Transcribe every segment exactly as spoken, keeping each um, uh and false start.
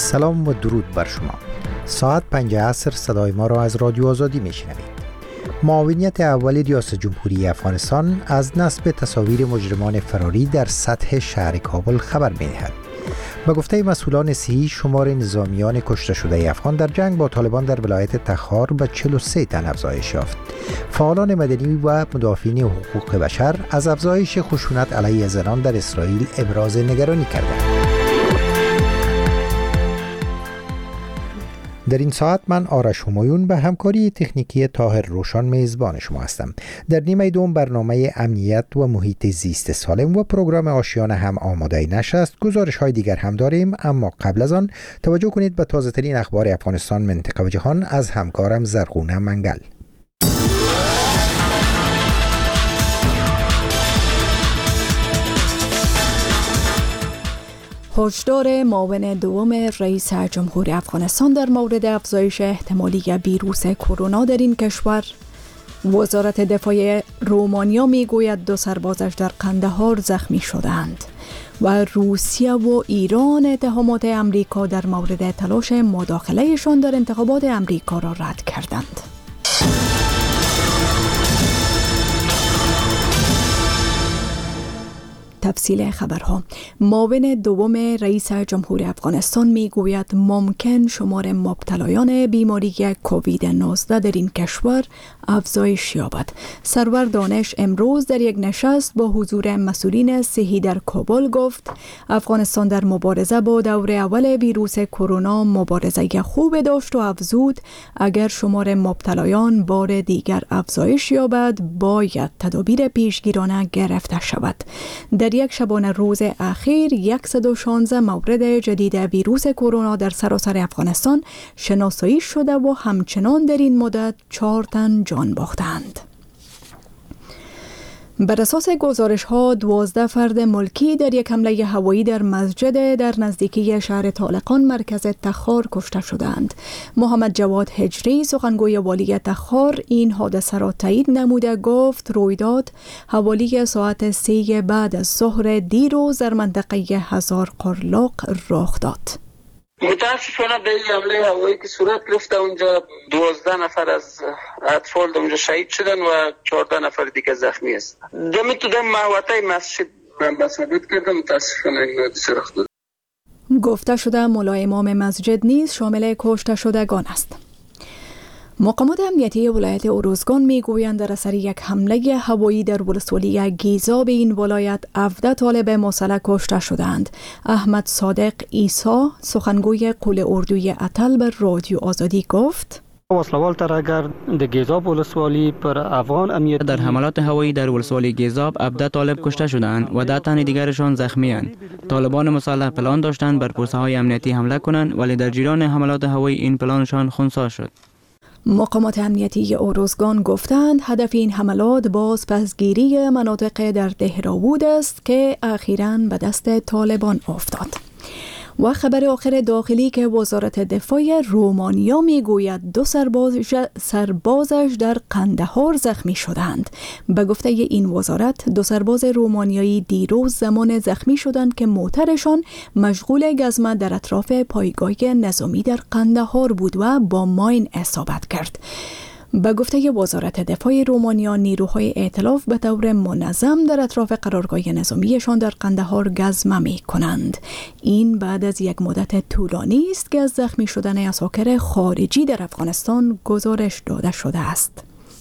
سلام و درود بر شما. ساعت پنج عصر صدای ما را از رادیو آزادی میشنوید. معاونیت اول ریاست جمهوری افغانستان از نصب تصاویر مجرمان فراری در سطح شهر کابل خبر می‌دهد. به گفته مسئولان صحی، شمار نظامیان کشته شده افغان در جنگ با طالبان در ولایت تخار به چهل و سه تن افزایش یافت. فعالان مدنی و مدافعین حقوق بشر از افزایش خشونت علیه زنان در اسرائیل ابراز نگرانی کردند. در این ساعت من آرش همایون به همکاری تکنیکی طاهر روشان میزبان شما هستم. در نیمه دوم برنامه امنیت و محیط زیست سالم و پروگرام آشیانه هم آماده نشست. گزارش های دیگر هم داریم، اما قبل از آن توجه کنید به تازه ترین اخبار افغانستان، منطقه و جهان از همکارم زرغونه منگل. هشدار معاون دوم رئیس جمهور افغانستان در مورد افزایش احتمالی ویروس کرونا در این کشور. وزارت دفاع رومانیا میگوید دو سربازش در قندهار زخمی شدند و روسیه و ایران اتهامات امریکا در مورد تلاش مداخلهشان در انتخابات امریکا را رد کردند. تفصیل خبرها. معاون دوم رئیس جمهور افغانستان میگوید ممکن شمار مبتلایان بیماری کووید نوزده در این کشور افزایش یابد. سرور دانش امروز در یک نشست با حضور مسئولین صحی در کابل گفت افغانستان در مبارزه با دور اول ویروس کرونا مبارزه خوب داشت و افزود اگر شمار مبتلایان بار دیگر افزایش یابد باید تدابیر پیشگیرانه گرفته شود. در یک شبانه روز اخیر صد و شانزده مورد جدید ویروس کرونا در سراسر افغانستان شناسایی شده و همچنان در این مدت چهار تن جان باختند. بر اساس گزارش ها دوازده فرد ملکی در یک حمله هوایی در مسجد در نزدیکی شهر طالقان مرکز تخار کشته شدند. محمد جواد هجری سخنگوی والی تخار این حادثه را تایید نموده گفت رویداد حوالی ساعت سه بعد از ظهر دیروز در منطقه هزار قرلاق رخ داد. متاسفانه به این حمله هوایی که صورت گرفته اونجا دوازده نفر از اطفال اونجا شهید شدن و چهارده نفر دیگه زخمی است. دمی تو دم محوطه مسجد من ثابت کردم متاسفانه این حادثه رخ داد. گفته شده ملا امام مسجد نیز شامل کشته شدگان است. مقامات امنیتی ولایت اروزگان میگویند در اثر یک حمله هوایی در ولسوالی گیزا به این ولایت هفده طالب مسلح کشته شدند. احمد صادق عیسی سخنگوی قول اردوی اتل بر رادیو آزادی گفت وسلوال تر اگر در گیزاب ولسوالی پر افغان امنیت در حملات هوایی در ولسوالی گیزاب هفده طالب کشته شدند و ده تن دیگرشان زخمی اند. طالبان مسلح پلان داشتند بر پوسته های امنیتی حمله کنند ولی در جریان حملات هوایی این پلانشان خنثی شد. مقامات امنیتی اروزگان گفتند هدف این حملات بازپسگیری مناطق در دهراوود است که اخیراً به دست طالبان افتاد. و خبر آخر داخلی که وزارت دفاع رومانیا میگوید دو سرباز سربازش در قندهار زخمی شدند. به گفته این وزارت دو سرباز رومانیایی دیروز زمان زخمی شدند که موترشان مشغول گزمه در اطراف پایگاه نظامی در قندهار بود و با ماین اصابت کرد. به گفته وزارت دفاع رومانیا نیروهای ائتلاف به طور منظم در اطراف قرارگاه نظامیشان در قندهار گزمه می کنند. این بعد از یک مدت طولانی است که از زخمی شدن عساکر خارجی در افغانستان گزارش داده شده است.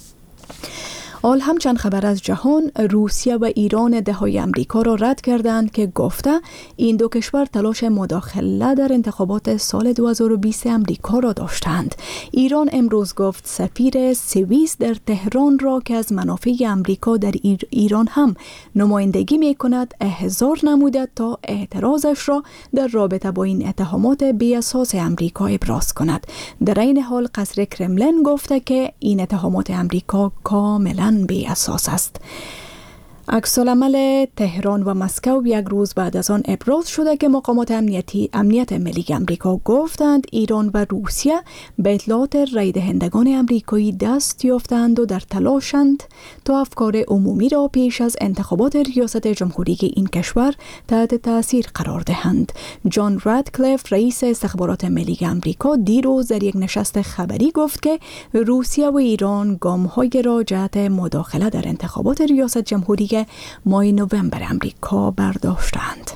حال همچند خبر از جهان. روسیه و ایران ادعای امریکا را رد کردند که گفته این دو کشور تلاش مداخله در انتخابات سال دو هزار و بیست امریکا را داشتند. ایران امروز گفت سفیر سوئیس در تهران را که از منافع امریکا در ایران هم نمایندگی می کند احضار نموده تا اعتراضش را در رابطه با این اتهامات بی اساس امریکا ابراز کند. در این حال قصر کرملین گفته که این اتهامات امریکا کاملا بی اساس است. عکس‌العمل تهران و مسکو یک روز بعد از آن ابراز شده که مقامات امنیتی امنیت ملی امریکا گفتند ایران و روسیه به اطلاعات رای دهندگان امریکایی دست یافتند و در تلاشند تا افکار عمومی را پیش از انتخابات ریاست جمهوری این کشور تحت تاثیر قرار دهند. جان رادکلیف رئیس استخبارات ملی امریکا دیروز در یک نشست خبری گفت که روسیه و ایران گام‌های را جهت مداخله در انتخابات ریاست جمهوری ماه نوامبر امریکا برداشتند.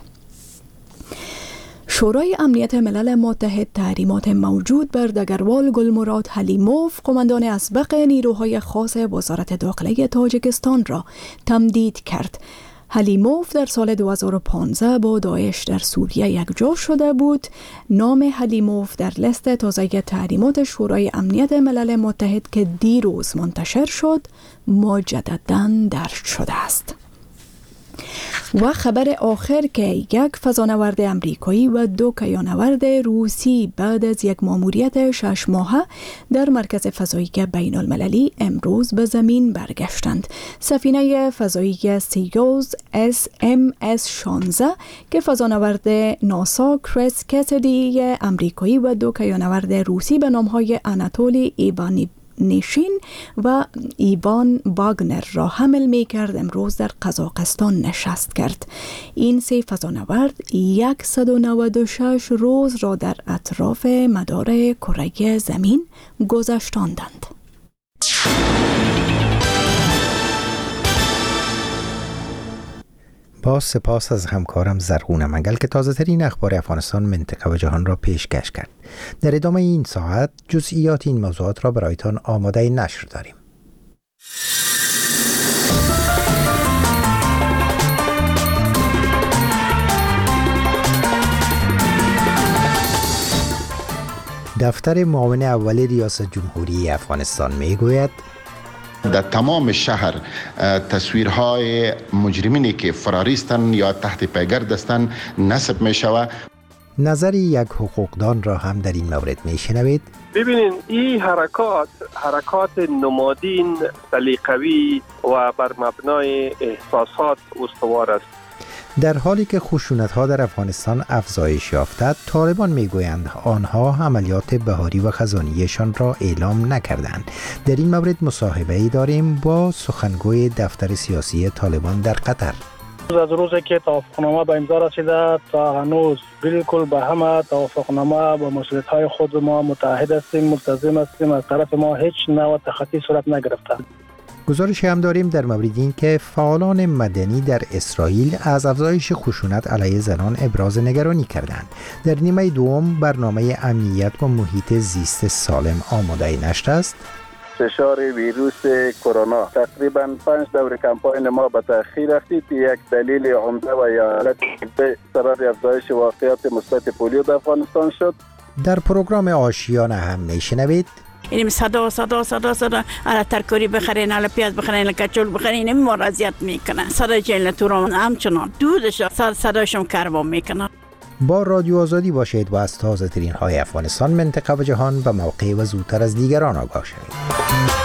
شورای امنیت ملل متحد تحریمات موجود بر دگروال گلمراد حلیموف قماندان اسبق نیروهای خاص وزارت داخله تاجیکستان را تمدید کرد. حلیموف در سال دو هزار و پانزده با داعش در سوریه یکجا شده بود. نام حلیموف در لیست تازه تحریمات شورای امنیت ملل متحد که دیروز منتشر شد مجدداً درج شده است. و خبر آخر که یک فضانورد امریکایی و دو کیانورد روسی بعد از یک ماموریت شش ماهه در مرکز فضایی بین المللی امروز به زمین برگشتند. سفینه فضایی سیوز اس ام اس شانزده که فضانورد ناسا کریس کسدی امریکایی و دو کیانورد روسی به نامهای آناتولی ایوانی نشین و ایوان واگنر را حمل می کرد امروز در قزاقستان نشست کرد. این سه فضانورد صد و نود و شش روز را در اطراف مدار کره زمین گذشتاندند. با سپاس از همکارم زرغون منگل که تازه ترین اخبار افغانستان، منطقه و جهان را پیشکش کرد. در ادامه این ساعت جزئیات این موضوعات را برایتان آماده نشر داریم. دفتر معاون اول ریاست جمهوری افغانستان می گوید در تمام شهر تصویرهای مجرمینی که فراریستن یا تحت پیگرد هستند نصب می شود. نظر یک حقوقدان را هم در این مورد می شنوید. ببینین این حرکات حرکات نمادین سلیقوی و بر مبنای احساسات استوار است. در حالی که خشونت‌ها در افغانستان افزایش یافته، طالبان می‌گویند آنها عملیات بهاری و خزانیشان را اعلام نکردند. در این مورد مصاحبه‌ای داریم با سخنگوی دفتر سیاسی طالبان در قطر. از روزی که توافقنامه به امضا رسیده تا هنوز بالکل به همه توافقنامه با مسئولیت‌های خود ما متحد هستیم، ملتزم هستیم. از طرف ما هیچ نوع تخطی صورت نگرفته. گزارش هم داریم در مورد این که فعالان مدنی در اسرائیل از افزایش خشونت علیه زنان ابراز نگرانی کردند. در نیمه دوم برنامه امنیت و محیط زیست سالم آماده نشر است. فشار ویروس کرونا تقریبا پنج دور کمپاین ما به تأخیر رفتید. یک دلیل عمده و یا سبب افزایش واقعات مثبت پولیو در افغانستان شد. در پروگرام آشیانه هم میشنوید اینم صدا صدا صدا صدا الا ترکاری بخرین، الا پیاز بخرین، الا کچول بخرین، این مرضیت میکنن. صدا جیل تو رو همچنان دودش صداشم کربا میکنن. با رادیو آزادی باشید و از تازه ترین های افغانستان، منطقه و جهان به موقع و زودتر از دیگران آگاه شوید.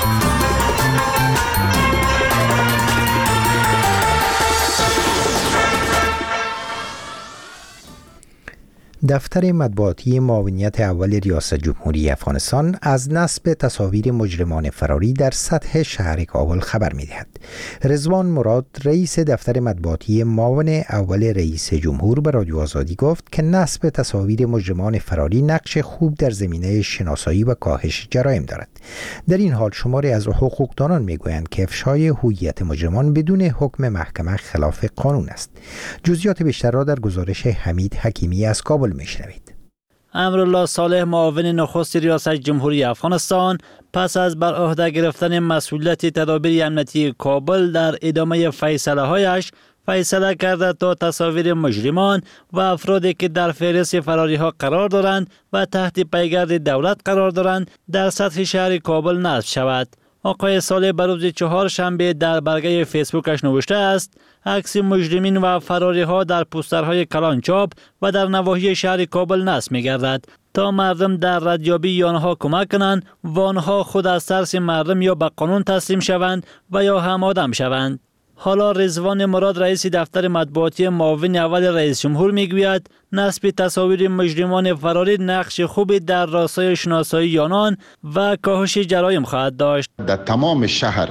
دفتر مطبوعاتی معاونیت اول ریاست جمهوری افغانستان از نصب تصاویر مجرمان فراری در سطح شهر کابل خبر می‌دهد. رضوان مراد رئیس دفتر مطبوعاتی معاون اول رئیس جمهور به رادیو آزادی گفت که نصب تصاویر مجرمان فراری نقش خوب در زمینه شناسایی و کاهش جرایم دارد. در این حال شماری از حقوقدانان می‌گویند که افشای هویت مجرمان بدون حکم محکمه خلاف قانون است. جزئیات بیشتر را در گزارش حمید حکیمی از کابل میشنوید. امرالله صالح معاون نخست ریاست جمهوری افغانستان پس از بر عهده گرفتن مسئولیت تدابیر امنیتی کابل در ادامه فیصله هایش فیصله کرده تا تصاویر مجرمان و افرادی که در فهرست فراری ها قرار دارند و تحت پیگرد دولت قرار دارند در سطح شهر کابل نصب شود. آقای صالح بر روز چهار شنبه در برگه فیسبوکش نوشته است عکس مجرمین و فراری ها در پوسترهای کلانچاپ و در نواحی شهر کابل نصب می گردد تا مردم در ردیابی آنها کمک کنند و آنها خود از ترس مردم یا به قانون تسلیم شوند و یا هم آدم شوند. حالا رضوان مراد رئیس دفتر مطبوعاتی معاون اول رئیس جمهور میگوید نصب تصاویر مجرمان فراری نقش خوبی در راستای شناسایی آنان و کاهش جرایم خواهد داشت. در تمام شهر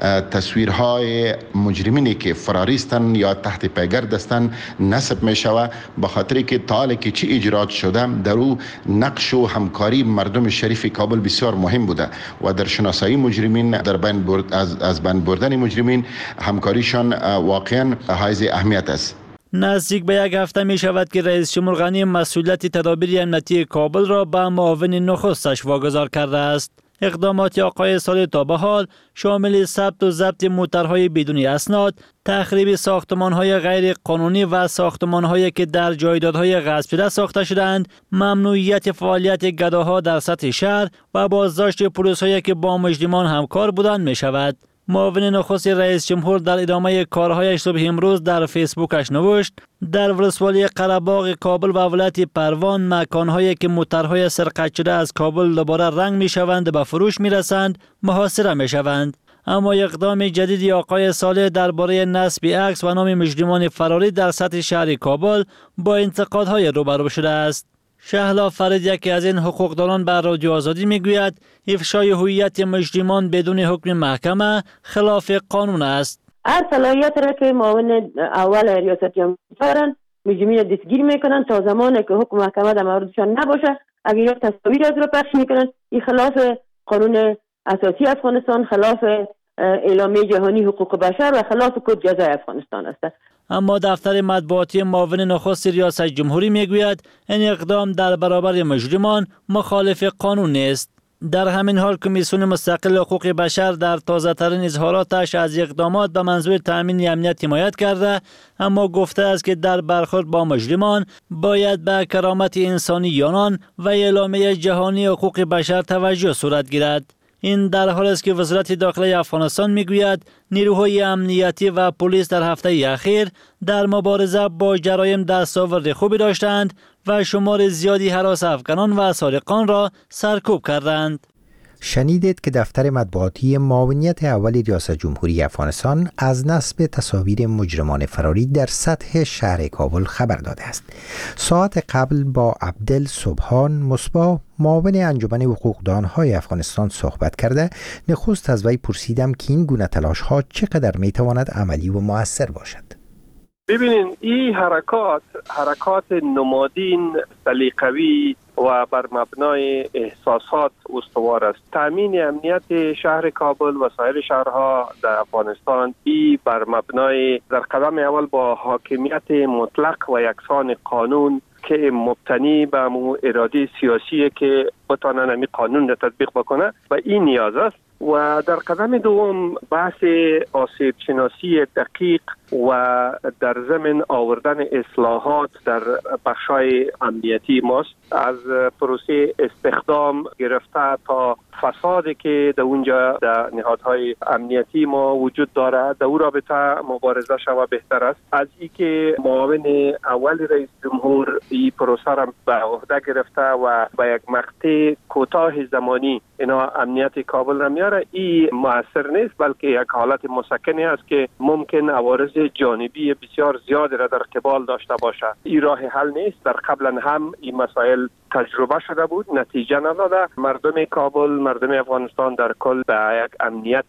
تصویرهای مجرمینی که فراریستن یا تحت پیگرد هستند نصب می شود، به خاطر که تا حالا که چی اجرات شده در او نقش و همکاری مردم شریف کابل بسیار مهم بوده و در شناسایی مجرمین، در بین برد از از بین بردن مجرمین همکاریشان واقعا حائز اهمیت است. نزدیک به یک هفته می شود که رئیس جمهور غنی مسئولیت تدابیر امنیتی کابل را به معاون نخستش واگذار کرده است. اقدامات آقای صالح تا به حال شامل ثبت و ضبط موترهای بدون اسناد، تخریب ساختمان‌های غیر قانونی و ساختمان‌هایی که در جایدادهای غصب شده ساخته شده‌اند، ممنوعیت فعالیت گداها در سطح شهر و بازداشت پلیس‌هایی که با مجرمان همکار بودند می شود. معاون نخست رئیس جمهور در ادامه کارهایش صبح امروز در فیسبوکش نوشت: در ولسوالی قره‌باغ کابل و ولایت پروان مکانهایی که موترهای سرقت شده از کابل دوباره رنگ می‌شوند به فروش می‌رسند محاصره می‌شوند. اما اقدام جدیدی آقای صالح درباره نصب عکس و نام مجرمان فراری در سطح شهر کابل با انتقادهای روبرو شده است. شهلا فرید یکی از این حقوقدانان بر رادیو آزادی میگوید افشای هویت مجرمان بدون حکم محکمه خلاف قانون است. هر صلاحیت را که معاون اول ریاست جمهوری دارن مجرمین دستگیر میکنن تا زمانی که حکم محکمه در موردشان نباشه. اگر اینا تصاویر از را پخش میکنن این خلاف قانون اساسی افغانستان، خلاف اعلامیه جهانی حقوق بشر و خلاف کد جزای افغانستان است. اما دفتر مطبوعاتی معاون نخست ریاست جمهوری میگوید این اقدام در برابر مجرمان مخالف قانون نیست. در همین حال کمیسیون مستقل حقوق بشر در تازه ترین اظهاراتش از اقدامات به منظور تامین امنیت حمایت کرده، اما گفته است که در برخورد با مجرمان باید به کرامت انسانی آنان و اعلامیه جهانی حقوق بشر توجه صورت گیرد. این در حالی است که وزارت داخلی افغانستان میگوید نیروهای امنیتی و پلیس در هفته اخیر در مبارزه با جرایم دستاورد خوبی داشتند و شمار زیادی هراس افغانان و سارقان را سرکوب کردند. شنیدید که دفتر مطبوعاتی معاونیت اول ریاست جمهوری افغانستان از نصب تصاویر مجرمان فراری در سطح شهر کابل خبر داده است. ساعت قبل با عبدل سبحان مصباح معاون انجمن حقوقدانهای افغانستان صحبت کرده، نخست از وی پرسیدم که این گونه تلاش‌ها چقدر میتواند عملی و مؤثر باشد. ببینین این حرکات حرکات نمادین سلیقوی و بر مبنای احساسات استوار است. تامین امنیت شهر کابل و سایر شهرها در افغانستان ای بر مبنای در قدم اول با حاکمیت مطلق و یکسان قانون که مبتنی به مو اراده سیاسی که بتانن امی قانون را تطبیق بکنه و این نیاز است. و در قدم دوم بحث آسیب شناسی دقیق و در ضمن آوردن اصلاحات در بخشای امنیتی ماست، از پروسه استخدام گرفته تا فسادی که در اونجا در نهادهای امنیتی ما وجود داره در او رابطه مبارزه شود بهتر است. از ای که معاون اول رئیس جمهور این پروسه را به عهده گرفته و به یک مقطع کوتاه زمانی اینا امنیت کابل را میاره، این مؤثر نیست، بلکه یک حالت مسکنی است که ممکن عوارض جانبی بسیار زیاد را در قبال داشته باشه. این راه حل نیست. در قبلا هم این مسائل تجربه شده بود، نتیجه نداده. مردم کابل، مردم افغانستان در کل به یک امنیت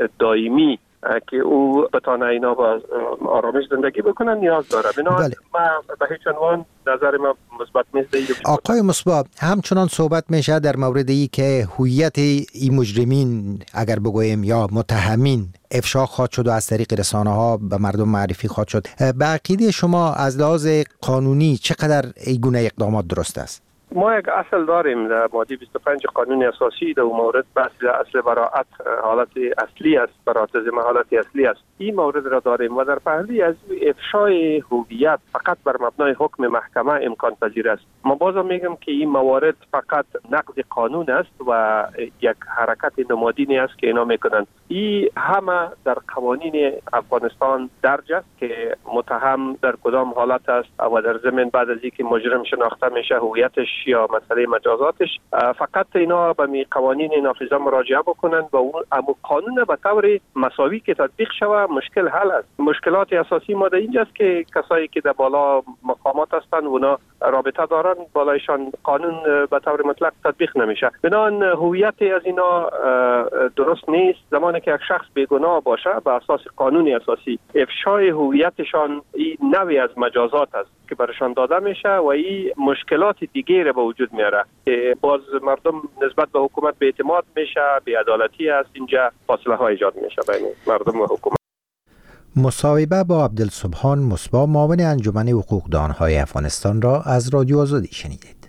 دائمی که او بتانه اینا با آرامش زندگی بکنن نیاز داره. بنابراین ما به هیچ عنوان نظر ما مثبت نیست. آقای مصباح، همچنان صحبت میشه در مورد ای که هویت این مجرمین اگر بگویم یا متهمین افشا خواهد شد و از طریق رسانه ها به مردم معرفی خواهد شد. به عقیده شما از لحاظ قانونی چقدر این گونه اقدامات درست است؟ ما یک اصل داریم در ماده بیست و پنج قانون اساسی در مورد بحث اصل براعت حالت اصلی است، براعت ذمه حالت اصلی است. این مورد را داریم و در پهلوی از افشای هویت فقط بر مبنای حکم محکمه امکان پذیر است. ما بازم میگم که این موارد فقط نقض قانون است و یک حرکت نمادینی است که اینا میکنند. این همه در قوانین افغانستان درج است که متهم در کدام حالت است و در ضمن بعد از اینکه مجرم شناخته میشه هویتش یا مسئله مجازاتش، فقط اینا به می قوانین نافذه مراجعه بکنند و اون امو قانون به طور مساوی که تطبیق شود مشکل حل است. مشکلات اساسی ما در اینجاست که کسایی که در بالا مقامات هستند اونا رابطه دارن بالایشان قانون به طور مطلق تطبیق نمیشه. بنابراین هویت از اینا درست نیست. زمانی که یک شخص بیگناه باشه به اساس قانون اساسی افشای هویتشان این نوعی از مجازات است که برشان داده میشه و این مشکلات دیگه را به وجود میاره که باز مردم نسبت به حکومت به اعتماد میشه، بی‌عدالتی است، اینجا فاصله ها ایجاد میشه بین مردم و حکومت. مصاحبه با عبدالسبحان مصباح معاون انجمن حقوقدانهای افغانستان را از رادیو آزادی شنیدید.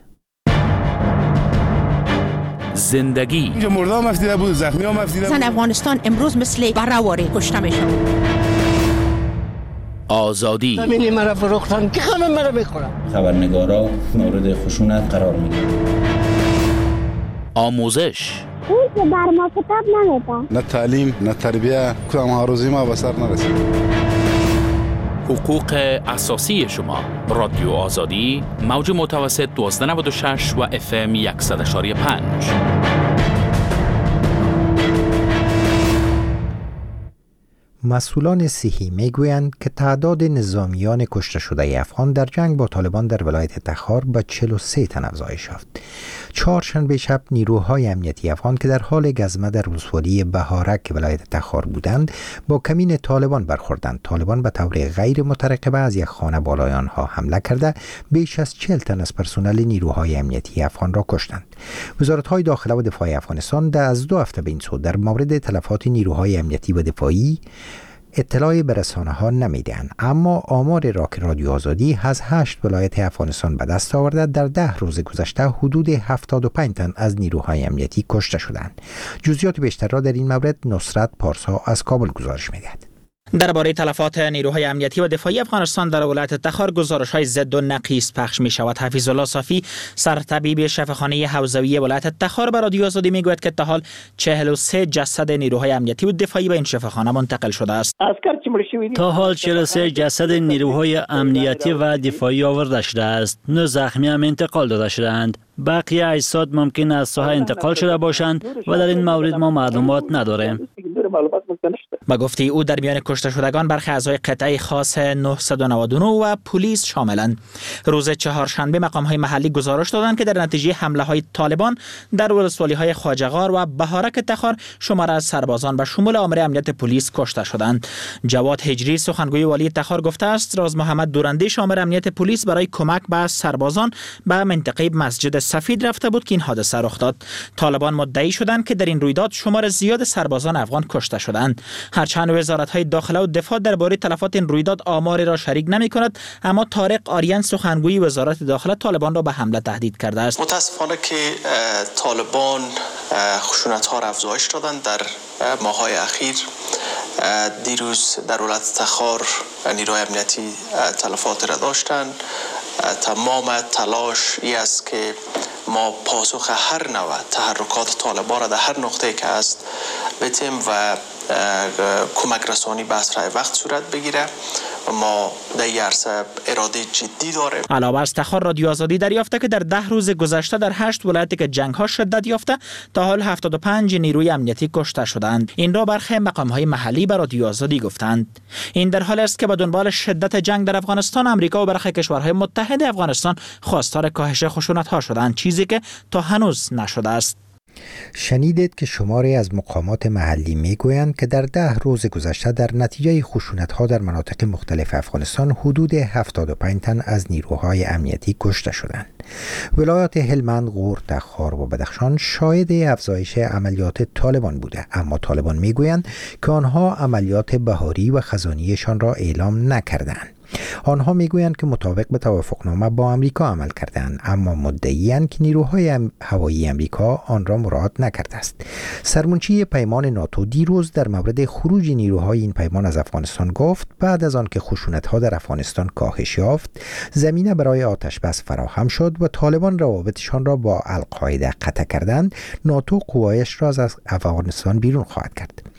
زندگی اینجا مرده هم افتیده بود، زخمی هم افتیده بود. زن افغانستان امروز مثل برهواری کشته میشن. آزادی زمینی مرا فروختن که همه مرا بخورن. خبرنگارا مورد خشونت قرار میگیرن. آموزش اون که بر ما کتاب نمیدن. نه تعلیم نه تربیه، کدام ها روزی ما به سر نرسید. حقوق اساسی شما. رادیو آزادی، موج متوسط دوازده نود و شش و اف ام صد و یک و پنج. مسئولان صحی میگویند که تعداد نظامیان کشته شده افغان در جنگ با طالبان در ولایت تخار به چهل و سه تن افزایش یافت. چهارشنبه شب نیروهای امنیتی افغان که در حال گزمه در ولسوالی بهارک ولایت تخار بودند با کمین طالبان برخوردند. طالبان به طور غیر مترقبه از یک خانه بالای آنها حمله کرده بیش از چهل تن از پرسنل نیروهای امنیتی افغان را کشتند. وزارت‌های داخله و دفاع افغانستان در از دو هفته به این سو در مورد تلفات نیروهای امنیتی و دفاعی اطلاعی به رسانه‌ها نمیدهند، اما آمار را که رادیو آزادی از هشت ولایت افغانستان به دست آورده در ده روز گذشته حدود هفتاد و پنج تن از نیروهای امنیتی کشته شدند. جزئیات بیشتر را در این مورد نصرت پارسا از کابل گزارش می‌دهد. درباره تلفات نیروهای امنیتی و دفاعی افغانستان در ولایت تخار گزارش‌های ضد و نقیض پخش می‌شود. حفیظ الله صافی سرطبیب شفاخانه حوزوی ولایت تخار به رادیو آزادی میگوید که تا حال چهل و سه جسد نیروهای امنیتی و دفاعی به این شفاخانه منتقل شده است. تا حال چهل و سه جسد نیروهای امنیتی و دفاعی آورده شده است. نه زخمی هم انتقال داده شدند. بقیه اجساد ممکن است ساحه انتقال شده باشند و در این مورد ما معلومات نداریم. با گفته او در میان کشته شدگان برخی اعضای قطعه خاص نهصد و نود و نه و پلیس شاملند. روز چهارشنبه مقام‌های محلی گزارش دادند که در نتیجه حمله‌های طالبان در ولسوالی‌های خواجه‌غار و بهارک تخار شمار از سربازان به شمول آمر امنیت پلیس کشته شدند. جواد هجری سخنگوی والی تخار گفته است راز محمد دورندیش آمر امنیت پلیس برای کمک به سربازان به منطقه مسجد سفید رفته بود که این حادثه رخ داد. طالبان مدعی شدند که در این رویداد شمار زیاد سربازان افغان کشته شدند. هرچند وزارت‌های داخله و دفاع درباره تلفات این رویداد آماری را شریک نمی‌کند، اما طارق آریان سخنگوی وزارت داخله طالبان را به حمله تهدید کرده است. متاسفانه که طالبان خشونت‌ها را افزایش دادند در ماه‌های اخیر. دیروز در ولایت تخار نیروهای امنیتی تلفات را داشتند. تمام تلاش ای است که ما پاسخ هر نوع تحرکات طالبان را در هر نقطه که است بتیم و کمک رسانی به اسرع وقت صورت بگیره و ما در این عرصه اراده جدی داریم. علاوه از تخار رادیو آزادی دریافته که در ده روز گذشته در هشت ولایتی که جنگ ها شدت یافته تا حال هفتاد و پنج نیروی امنیتی کشته شدند. این را برخی مقام های محلی به رادیو آزادی گفتند. این در حالی است که به دنبال شدت جنگ در افغانستان امریکا و برخی کشورهای متحد افغانستان خواستار کاهش خشونت ها شدند، چیزی که تا هنوز نشده است. شنیدید که شماری از مقامات محلی میگویند که در ده روز گذشته در نتیجه خشونت‌ها در مناطق مختلف افغانستان حدود هفتاد و پنج تن از نیروهای امنیتی کشته شدند. ولایات هلمند، غور، تخار و بدخشان شاهد افزایش عملیات طالبان بوده، اما طالبان میگویند که آنها عملیات بهاری و خزانیشان را اعلام نکردند. آنها میگویند که مطابق به توافقنامه با امریکا عمل کردند، اما مدعی‌اند که نیروهای هوایی امریکا آن را مراعات نکرده است. سرمنشی پیمان ناتو دیروز در مورد خروج نیروهای این پیمان از افغانستان گفت بعد از آن که خشونت‌ها در افغانستان کاهش یافت، زمینه برای آتش‌بس فراهم شد و طالبان روابطشان را با القاعده قطع کردند، ناتو قوایش را از افغانستان بیرون خواهد کرد.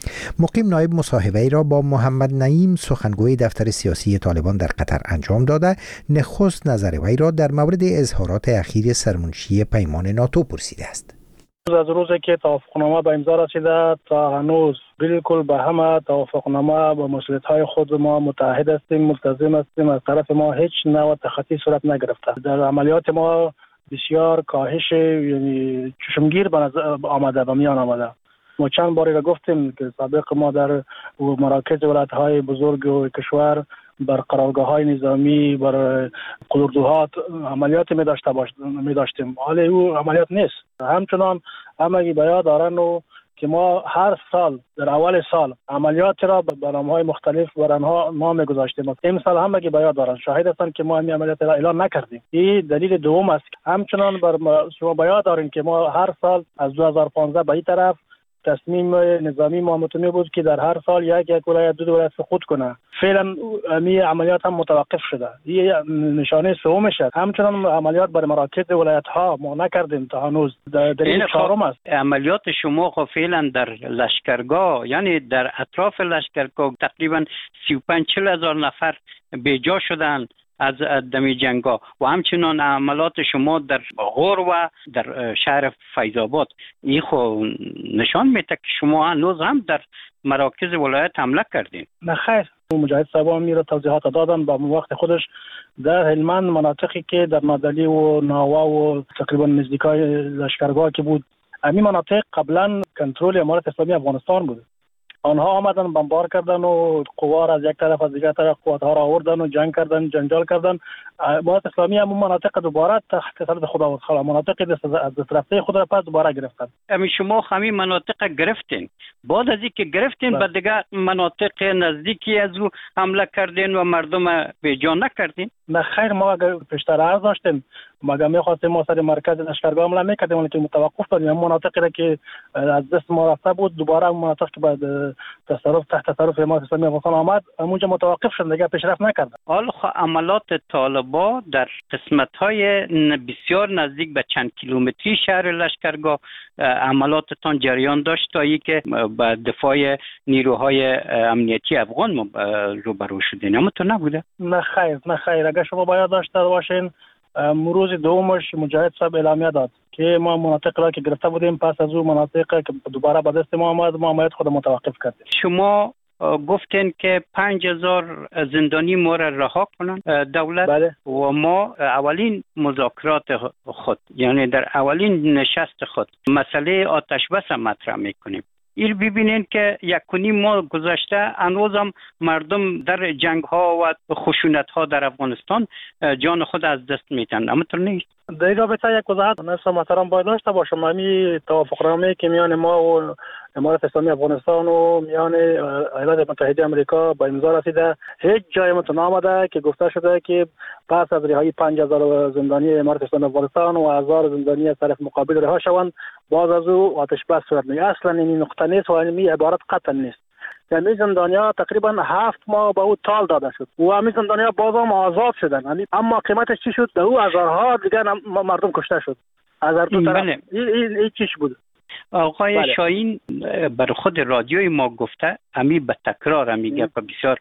مقیم نایب مصاحبه را با محمد نعیم سخنگوی دفتر سیاسی طالبان در قطر انجام داده، نخست نظر وی را در مورد اظهارات اخیر سرمنشی پیمان ناتو پرسیده است. از روزی که توافقنامه به امضا رسیده تا هنوز بالکل به همه توافقنامه با مسئولیت‌های خود ما متحد هستیم، ملتزم هستیم. از طرف ما هیچ نوع تخطی صورت نگرفته. در عملیات ما بسیار کاهش یعنی چشمگیر به نظر آمده و میان آمده. ما چند باری را گفتیم که سابق ما در مراکز ولایت‌های بزرگ و کشور بر قرارگاه‌های نظامی، بر قلدرها عملیات می داشته باش می داشتیم. حالا او عملیات نیست. همچنان همگی به یاد دارن و که ما هر سال در اول سال عملیات را به نام‌های مختلف بر آنها نام گذاشتیم. این سال همگی به یاد دارن، شاهد هستند که ما این عملیات را اعلان نکردیم. این دلیل دوم است. همچنان بر شما به یاد دارین که ما هر سال از دو هزار و پانزده به این طرف تصمیم نظامی ما متمی بود که در هر سال یک یک ولایت دو ولایت سقوط کنه. فعلا می عملیات هم متوقف شده. این نشانه سومش است. همچنان عملیات بر مراکز ولایت ها ما نکردیم تا هنوز. دلیل چهارم است. عملیات شما خب فعلا در لشکرگاه، یعنی در اطراف لشکرگاه تقریبا سی و پنج چهل هزار نفر بیجا شدن از دمی جنگا و همچنان عملات شما در غور و در شهر فیض آباد. این خو نشان میده که شما هنوز هم در مراکز ولایت حمله کردین. نه خیر، مجاهد صاحب میره توضیحات دادن با وقت خودش. در هلمند مناطقی که در نادلی و ناوا و تقریبا نزدیکای لشکرگاه که بود، همین مناطق قبلا کنترل امارت اسلامی افغانستان بود. آنها آمدن بمبار کردن و قوا را از یک طرف از دیگر طرف قوتها را آوردن و جنگ کردن، جنجال کردن. امارت اسلامی هم مناطق دوباره تحت تسلط خود آورد. مناطق دست رفته خود را پس دوباره گرفتن. امی شما همین مناطق گرفتین، بعد از اینکه گرفتین به دیگه مناطق نزدیکی از او حمله کردین و مردم بیجا نکردین؟ نه خیر، ما اگر پیشتر عرض داشتیم، مگه می‌خواستیم ما سر مرکز لشکرگاه حمله می‌کردیم ولی که متوقف دادیم. مناطقی را که از دست ما رفته بود دوباره مناطق که بعد تصرف تحت تصرف امارت اسلامی افغانستان آمد اونجا متوقف شد، دیگه پیشرفت نکردن. حالا عملات طالبان در قسمت‌های بسیار نزدیک به چند کیلومتری شهر لشکرگاه عملاتتان جریان داشت تا اینکه به دفاع نیروهای امنیتی افغان روبرو شدین. اما تو نبوده؟ نه خیر، نه خیر. اگر شما باید داشته باشین، روز دومش مجاهد صاحب اعلامیه داد که ما مناطق را که گرفته بودیم پس از اون مناطق که دوباره به دست ما آمد ما عملیات خود متوقف کردیم. شما گفتین که پنج هزار زندانی ما را رها کنن دولت. بله. و ما اولین مذاکرات خود، یعنی در اولین نشست خود مسئله آتش بس مطرح میکنیم. این ببینین که یک کنی ما گذشته هنوزم مردم در جنگ ها و خشونت ها در افغانستان جان خود از دست میتن. اما تو نیست. در این رابطه یک وضاحت نصف محترم باید داشته باشم. همین توافقنامه که میان ما و امارت اسلامی افغانستان و میان ایالات متحده آمریکا با امضا رسیده، هیچ جای متن آمده که گفته شده که پس از رهایی پنج هزار زندانی امارت اسلامی افغانستان و هزار زندانی از طرف مقابل رها شوند باز از او آتش بس صورت میگیرد. اصلا این نقطه نیست و این عبارت قطعا نیست. یعنی زندانیا تقریبا هفت ماه به او تال داده شد و همین زندانیا باز هم آزاد شدن. اما قیمتش چی شد؟ به او هزارها دیگر مردم کشته شد. هزار دو طرف. این این این چیش بود؟ آقای بله. شاهین بر خود رادیوی ما گفته، امی به تکرار میگه بسیار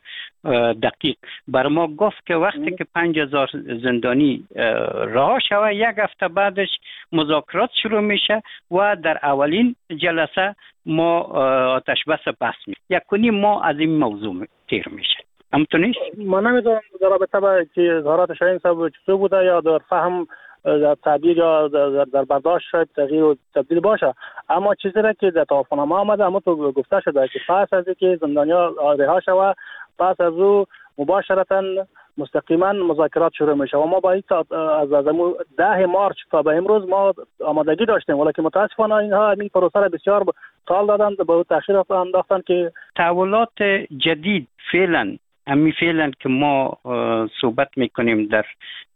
دقیق بر ما گفت که وقتی ام. که پنج هزار زندانی رها شوه یک هفته بعدش مذاکرات شروع میشه و در اولین جلسه ما آتش بس بس می یک کنی ما از این موضوع تیر میشه. همونطور نیست؟ ما نمیدونم در رابطه با که اظهارات شاهین صاحب چطور بوده یا در فهم در تعبیر یا در, در برداشت شاید تغییر و تبدیل باشه، اما چیزی را که در توافقنامه آمده اما تو گفته شده که پس از اینکه زندانیا رها شوه پس از او مباشرتا مستقیما مذاکرات شروع میشه و ما با این از از ده مارچ تا به امروز ما آمادگی داشتیم ولی که متاسفانه اینها این پروسه را بسیار طال دادند، به تاخیر انداختن که تحولات جدید فعلا امی فعلا که ما صحبت میکنیم در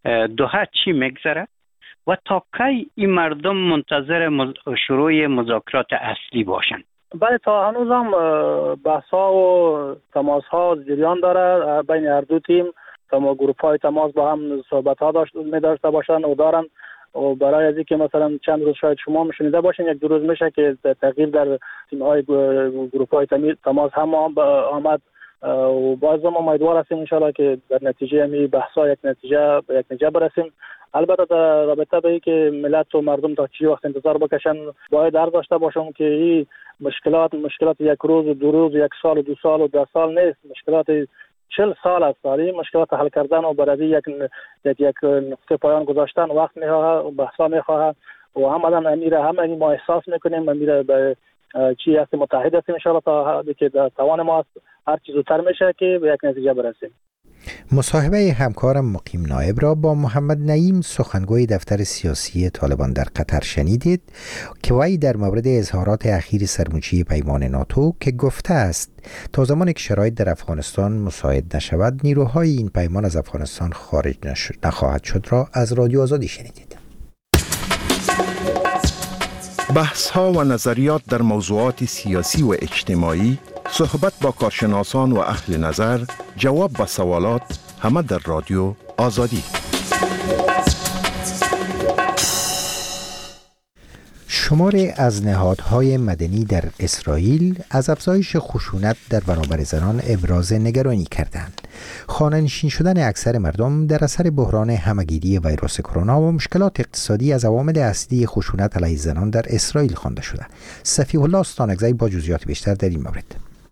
دوحه چی میگذره و تا کی این مردم منتظر مز... شروع مذاکرات اصلی باشن؟ بله تا هنوز هم بحث ها و تماس ها جریان داره بین هر دو تیم. تا ما گروپ های تماس با هم صحبت ها داشت می داشته باشن و دارن و برای از اینکه مثلا چند روز شاید شما هم شنیده باشین، یک دو روز میشه که تغییر در تیم‌های گروه‌های تماس هم آمد و باز ما امیدوار هستیم انشالله که در نتیجه می بحث‌ها یک نتیجه یک نتیجه برسیم. البته در رابطه به اینکه ملت و مردم تا چی وقت انتظار بکشن، باید عرض داشته باشم که این مشکلات مشکلات یک روز و دو روز، یک سال و دو سال و ده سال نیست، مشکلات چهل سال است. این مشکلات حل کردن و برای یک یک یک نقطه پایان گذاشتن وقت میخواه، بحثا میخواه و هم آدم امیر هم این ما احساس میکنیم امیر به چی هست متحد هستیم ان شاء الله تا که در توان ما هر چیز زودتر میشه که به یک نتیجه برسیم. مصاحبه همکارم مقیم نایب را با محمد نعیم سخنگوی دفتر سیاسی طالبان در قطر شنیدید که وی در مورد اظهارات اخیر سرموچی پیمان ناتو که گفته است تا زمانی که شرایط در افغانستان مساعد نشود نیروهای این پیمان از افغانستان خارج نخواهد شد را از رادیو آزادی شنیدید. بحث ها و نظریات در موضوعات سیاسی و اجتماعی، صحبت با کارشناسان و اهل نظر، جواب به سوالات، همه در رادیو آزادی. شماری از نهادهای مدنی در اسرائیل از افزایش خشونت در برابر زنان ابراز نگرانی کردند. خانه‌نشین شدن اکثر مردم در اثر بحران همه‌گیری ویروس کرونا و مشکلات اقتصادی از عوامل اصلی خشونت علیه زنان در اسرائیل خوانده شده. صفیح الله استانکزی با جزئیات بیشتر در این مورد.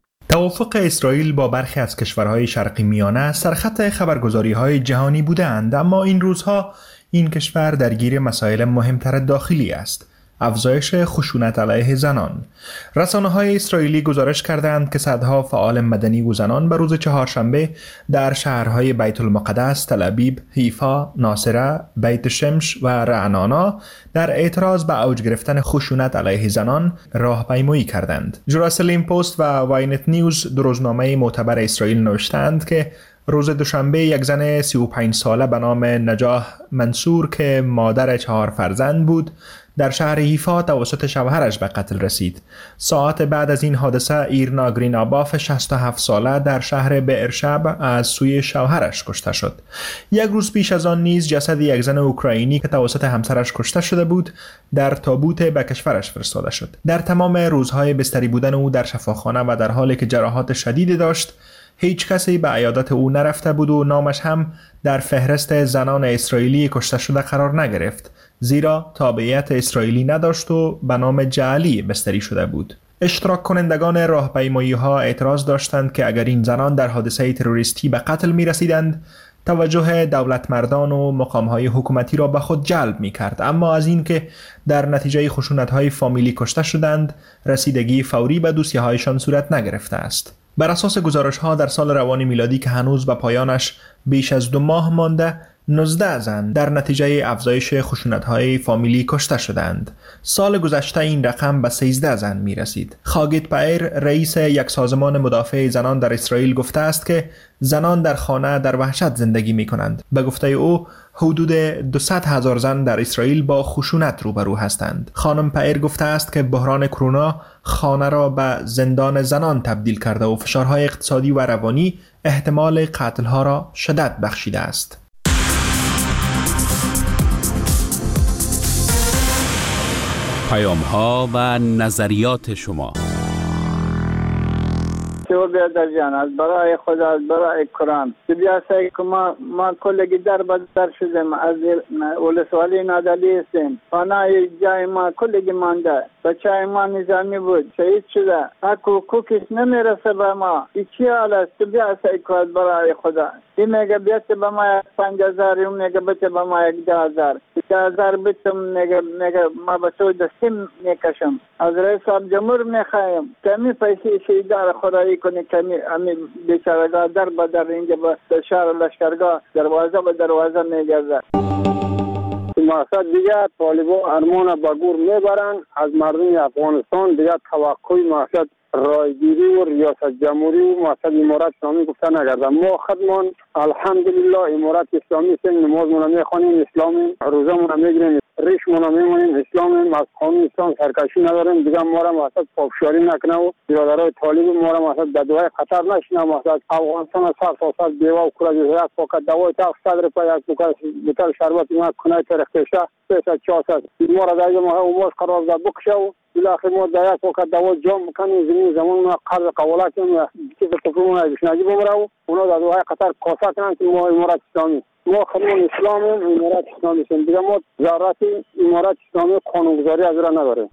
توافق اسرائیل با برخی از کشورهای شرقی میانه سرخط خبرگزاری‌های جهانی بودند، اما این روزها این کشور درگیر مسائل مهمتر داخلی است: افزایش خشونت علیه زنان. رسانه‌های اسرائیلی گزارش کردند که صدها فعال مدنی و زنان به روز چهارشنبه در شهرهای بیت المقدس، تل ابیب، حیفا، ناصره، بیت شمش و رعنانا در اعتراض به اوج گرفتن خشونت علیه زنان راهپیمایی کردند. جراسلیم پست و واینت نیوز، دو روزنامه معتبر اسرائیل، نوشتند که روز دوشنبه یک زن سی و پنج ساله به نام نجاح منصور که مادر چهار فرزند بود در شهر حیفا توسط شوهرش به قتل رسید. ساعت بعد از این حادثه ایرنا گریناباف شصت و هفت ساله در شهر بئرشب از سوی شوهرش کشته شد. یک روز پیش از آن نیز جسد یک زن اوکراینی که توسط همسرش کشته شده بود در تابوت به کشورش فرستاده شد. در تمام روزهای بستری بودن او در شفاخانه و در حالی که جراحات شدید داشت، هیچ کسی به عیادت او نرفته بود و نامش هم در فهرست زنان اسرائیلی کشته شده قرار نگرفت، زیرا تابعیت اسرائیلی نداشت و به نام جعلی بستری شده بود. اشتراک کنندگان راهپیمایی ها اعتراض داشتند که اگر این زنان در حادثه تروریستی به قتل می رسیدند، توجه دولت مردان و مقام های حکومتی را به خود جلب می کرد، اما از این که در نتیجه خشونت های فامیلی کشته شدند، رسیدگی فوری به دوسیه هایشان صورت نگرفته است. بر اساس گزارش ها در سال روانی میلادی که هنوز به پایانش بیش از دو ماه مانده، نوزده زن در نتیجه افزایش خشونت‌های فامیلی کشته شدند. سال گذشته این رقم به سیزده زن می رسید. خاگیت پایر، رئیس یک سازمان مدافع زنان در اسرائیل، گفته است که زنان در خانه در وحشت زندگی می کنند. به گفته او حدود دویست هزار زن در اسرائیل با خشونت روبرو هستند. خانم پایر گفته است که بحران کرونا خانه را به زندان زنان تبدیل کرده و فشارهای اقتصادی و روانی احتمال قتل‌ها را شدت بخشیده است. پیام ها و نظریات شما. تو بیادر جان، از برای خدا، از برای قرآن بیاسایی که ما ما کلگی در بدتر شدیم، از ولسوالی نادلی هستیم. خانه جای ما کلگی مانده، بچه ما نظامی بود، شهید شده، حق و حقوقش نمیرسه به ما. ای چی حال است؟ تو بیاسایی که از برای خدا این میگه بیت به ما پنج هزار، اون میگه بیت به ما یک ده هزار، ده هزار بیتم میگه میگه ما به تو دستیم میکشم. از رئیس جمهور میخوایم کمی پیسی شهیدار خدایی کنی، کمی امی بیچارگاه در به در اینجا به شهر لشکرگاه دروازه به دروازه میگرده. مقصد دیگه طالبان ارمان به گور میبرن از مردم افغانستان، دیگه توقع مقصد رایگیری و ریاست جمهوری و مقصد امارت اسلامی گفته نگردن. ما خودمان الحمدلله امارت اسلامی سن نماز مون میخوانیم، اسلامی روزه مون میگیریم، ریش ما میمونیم اسلام از قانون اسلام سرکشی نداریم دیگه ما را واسط پافشاری نکنه و برادرای طالب ما را واسط به دوای خطر نشینه واسط افغانستان سر ساسات بیوا و کورا یک پاکت دوای تا صدر پای یک بوتل شربت ما کنای ترختشه سه چهارصد ما را دیگه ما اوماش قرار داد بکشه و بالاخره ما دیگه پاکت دوای جام کنیم زمین زمان ما قرض قولات ما چیز تفهمون نگیش بمره و اونا در دوای قطر کاسه کنن که ما امارات اسلامی ما خانون اسلام امارات اسلامی هستیم دیگه ما ضرورت امارات اسلامی قانونگذاری از را نداریم.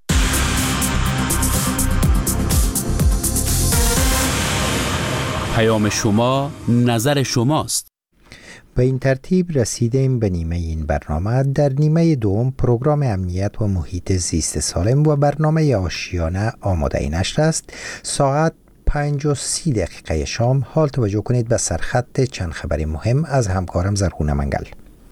پیام شما نظر شماست. به این ترتیب رسیدیم به نیمه این برنامه. در نیمه دوم پروگرام امنیت و محیط زیست سالم و برنامه آشیانه آماده نشر است. ساعت پنج و سی دقیقه شام. حال توجه کنید به سرخط چند خبر مهم از همکارم زرغون منگل.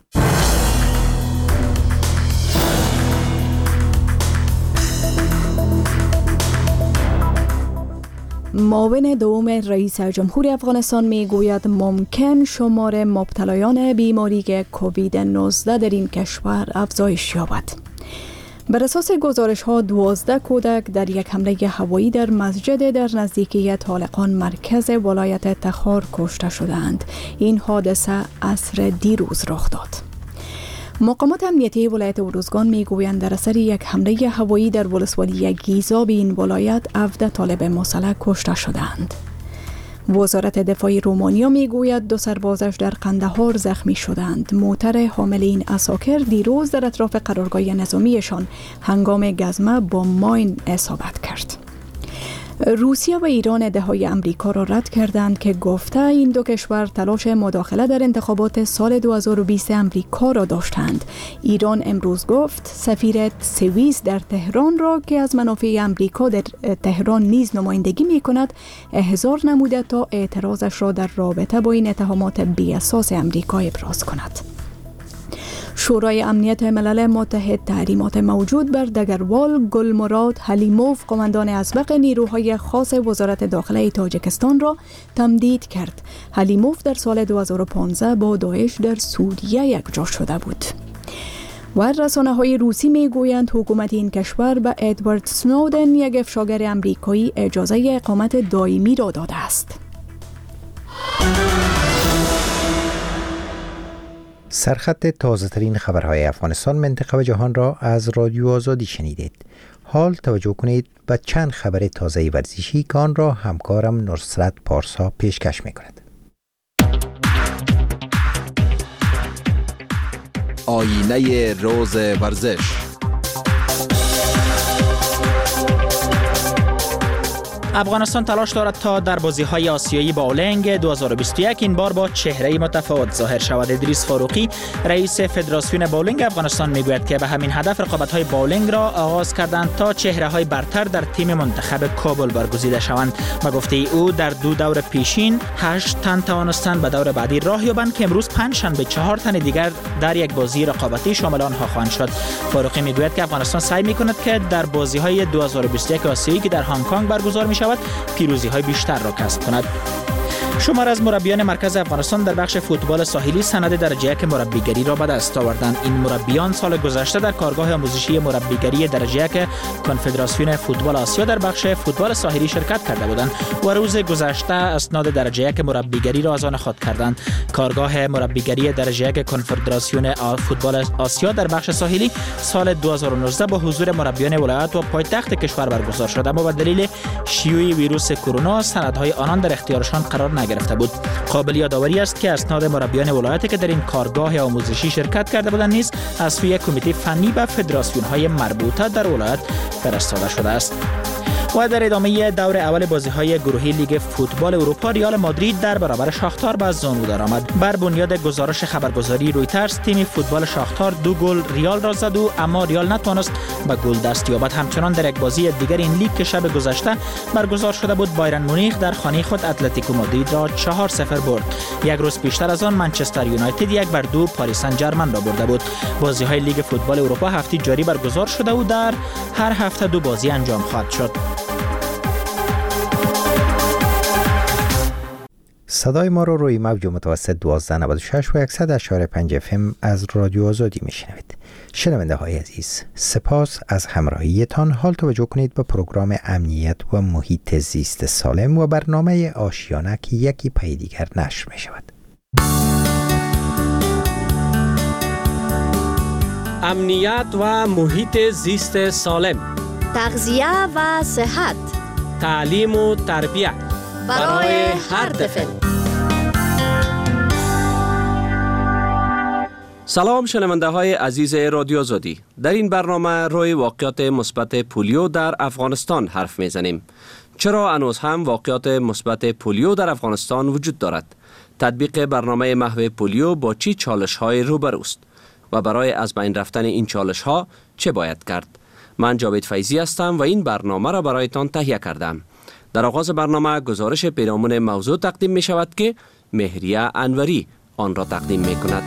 معاون دوم رئیس جمهور افغانستان می گوید ممکن شمار مبتلایان بیماری کووید نوزده در این کشور افزایش یابد. بر اساس گزارش ها دوازده کودک در یک حمله هوایی در مسجد در نزدیکی طالقان مرکز ولایت تخار کشته شدند. این حادثه عصر دیروز رخ داد. مقامات امنیتی ولایت اروزگان میگویند در اثر یک حمله هوایی در ولسوالی گیزا به این ولایت هفده طالب مسلح کشته شدند. وزارت دفاع رومانیا میگوید دو سربازش در قندهار زخمی شدند. موتر حامل این عساکر دیروز در اطراف قرارگاه نظامیشان هنگام گزمه با ماین اصابت کرد. روسیه و ایران ادعای امریکا را رد کردند که گفته این دو کشور تلاش مداخله در انتخابات سال دو هزار و بیست امریکا را داشتند. ایران امروز گفت سفیر سوئیس در تهران را که از منافع امریکا در تهران نیز نمایندگی می کند احضار نموده تا اعتراضش را در رابطه با این اتهامات بی اساس امریکا ابراز کند. شورای امنیت ملل متحد تحریمات موجود بر دگروال گلمراد حلیموف قماندان اسبق نیروهای خاص وزارت داخله تاجیکستان را تمدید کرد. حلیموف در سال دو هزار و پانزده با داعش در سوریه یکجا شده بود. و رسانه های روسی می گویند حکومت این کشور به ادوارد سنودن یک افشاگر امریکایی اجازه اقامت دائمی را داده است. سرخط تازه ترین خبرهای افغانستان منطقه و جهان را از رادیو آزادی شنیدید. حال توجه کنید به چند خبر تازه ورزشی که آن را همکارم نصرت پارسا پیشکش می کند. آینه روز ورزش. افغانستان تلاش دارد تا در بازی‌های آسیایی باولینگ دو هزار و بیست و یک این بار با چهره متفاوت ظاهر شود. ادریس فاروقی رئیس فدراسیون باولینگ افغانستان میگوید که به همین هدف رقابت‌های باولینگ را آغاز کردند تا چهره‌های برتر در تیم منتخب کابل برگزیده شوند. به گفته او در دو دور پیشین هشت تن توانستند به دور بعدی راه یابند که امروز پنج شنبه چهار تن دیگر در یک بازی رقابتی شامل آنها خواهند شد. فاروقی میگوید که افغانستان سعی می‌کند که در بازی‌های دو هزار و بیست و یک آسیایی که در هنگ کنگ برگزار می شود پیروزی های بیشتر را کسب کند. شمار از مربیان مرکز افغانستان در بخش فوتبال ساحلی سند درجه یک مربیگری را به دست آوردند. این مربیان سال گذشته در کارگاه آموزشی مربیگری درجه یک کنفدراسیون فوتبال آسیا در بخش فوتبال ساحلی شرکت کرده بودند و روز گذشته اسناد درجه یک مربیگری را از آن خود کردند. کارگاه مربیگری درجه یک کنفدراسیون فوتبال آسیا در بخش ساحلی سال دو هزار و نوزده با حضور مربیان ولایت و پایتخت کشور برگزار شد، اما به دلیل شیوع ویروس کرونا سندهای آنان در اختیارشان قرار نگرفته بود. قابل یادآوری است که اسناد مربیان ولایتی که در این کارگاه آموزشی شرکت کرده بودند نیز از سوی کمیته فنی و فدراسیون‌های مربوطه در ولایت فرستاده شده است. و در ادامه دور اول بازی‌های گروهی لیگ فوتبال اروپا ریال مادرید در برابر شاختار به زانو درآمد. بر بنیاد گزارش خبرگزاری رویترز تیم فوتبال شاختار دو گل ریال را زد و اما ریال نتوانست به گل دست یابد. همچنان در یک بازی دیگر این لیگ که شب گذشته برگزار شده بود بایرن مونیخ در خانه خود اتلتیکو مادرید را چهار صفر برد. یک روز پیشتر از آن منچستر یونایتد یک بر دو پاریس سن ژرمن را برده بود. بازی‌های لیگ فوتبال اروپا هفته جاری برگزار شده و در هر هفته دو بازی انجام خواهد شد. صدای ما رو روی موج متوسط دوازده نود و شش و صد و یک و پنج اف ام از رادیو آزادی میشنوید. شنونده های عزیز، سپاس از همراهیتان. حال توجه کنید به پروگرام امنیت و محیط زیست سالم و برنامه آشیانه که یکی پای دیگر نشر می شود. امنیت و محیط زیست سالم، تغذیه و صحت، تعلیم و تربیت برای هر طفل. سلام شنونده های عزیز رادیو آزادی. در این برنامه روی واقعات مثبت پولیو در افغانستان حرف میزنیم. چرا هنوز هم واقعات مثبت پولیو در افغانستان وجود دارد؟ تطبیق برنامه محو پولیو با چی چالش های روبروست و برای از بین رفتن این چالش ها چه باید کرد؟ من جاوید فیضی هستم و این برنامه را برایتان تهیه کردم. در آغاز برنامه گزارش پیرامون موضوع تقدیم می شود که مهریه انوری آن را تقدیم می کند.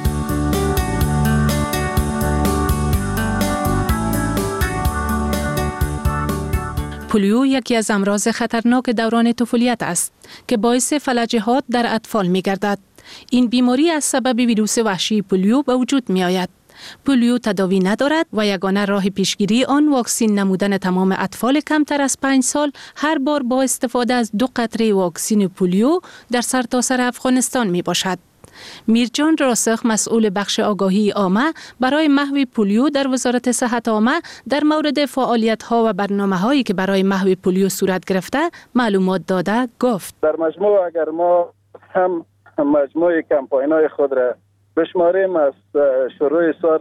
پولیو یکی از امراض خطرناک دوران طفولیت است که باعث فلجهات در اطفال می گردد. این بیماری از سبب ویروس وحشی پولیو به وجود می آید. پولیو تداوی ندارد و یگانه راه پیشگیری آن واکسین نمودن تمام اطفال کمتر از پنج سال هر بار با استفاده از دو قطره واکسین پولیو در سرتاسر افغانستان می باشد. میرجان راسخ، مسئول بخش آگاهی عامه برای محو پولیو در وزارت صحت عامه، در مورد فعالیت‌ها و برنامه‌هایی که برای محو پولیو صورت گرفته معلومات داده گفت: در مجموع اگر ما هم مجموع کمپاین‌های خود را بشماریم از شروع سال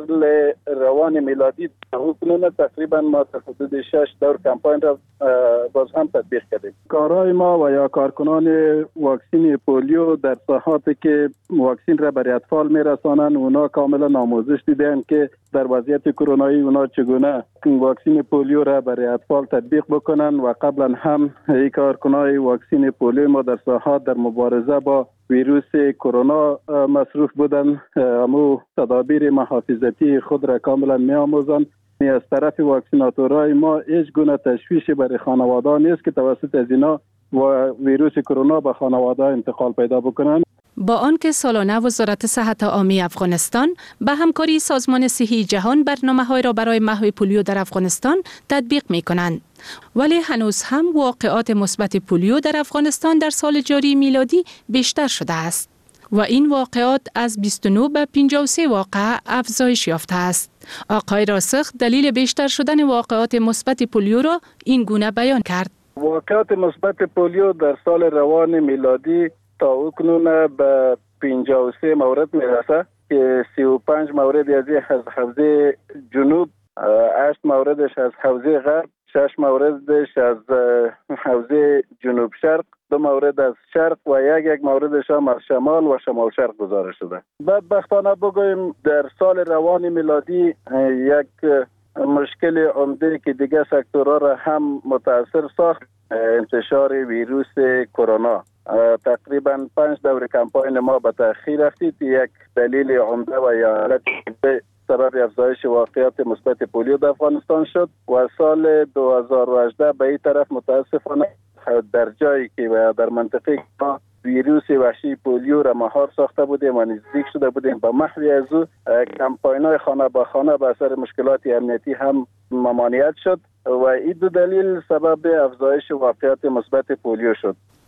روان میلادی تا تقریبا ما تا حدود شش دور کمپاین را باز هم تطبیق کردیم. کارهای ما و یا کارکنان واکسین پولیو در ساحاتی که واکسین را برای اطفال میرسانند، اونا کاملا آموزش دیدن که در وضعیت کرونایی اونا چگونه واکسین پولیو را برای اطفال تطبیق بکنن و قبلا هم این کارکنان واکسین پولیو ما در ساحات در مبارزه با ویروس کرونا مصروف بودن، امو تدابیر محافظتی خود را کاملا می آموزند. از طرف واکسیناتورهای ما هیچ گونه تشویشی برای خانواده نیست که توسط از اینا و ویروس کرونا به خانواده انتقال پیدا بکنند. با آنکه سالانه وزارت صحت عامه افغانستان به همکاری سازمان صحی جهان برنامه‌های را برای محو پولیو در افغانستان تطبیق می‌کنند، ولی هنوز هم واقعات مثبت پولیو در افغانستان در سال جاری میلادی بیشتر شده است و این واقعات از بیست و نه به پنجاه و سه واقعه افزایش یافته است. آقای راسخ دلیل بیشتر شدن واقعات مثبت پولیو را این گونه بیان کرد: واقعات مثبت پولیو در سال روان میلادی تا اکنون به پنجاه و سه مورد میرسه که سی و پنج مورد از حوزه جنوب، هشت موردش از حوزه غرب، شش موردش از حوزه جنوب شرق، دو مورد از شرق و یک یک موردش هم از شمال و شمال شرق گزارش شده. بدبختانه بگوییم در سال روان میلادی یک مشکل عمده که دیگه سکتورها را هم متاثر ساخت، انتشار ویروس کرونا. تقریبا پنج دور کمپاین ما به تأخیر رفتید. یک دلیل عمده و یا علت سبب افزایش واقعات مثبت پولیو در افغانستان شد و سال دو هزار و هجده به این طرف متاسفانه در جایی که و در منطقه ما ویروس وحشی پولیو را مهار ساخته بودیم و نزدیک شده بودیم به محو از او، کمپاین‌های خانه به خانه به اثر مشکلات امنیتی هم ممانعت شد و این دو دلیل سبب افزایش واقعات مثبت پولیو شد.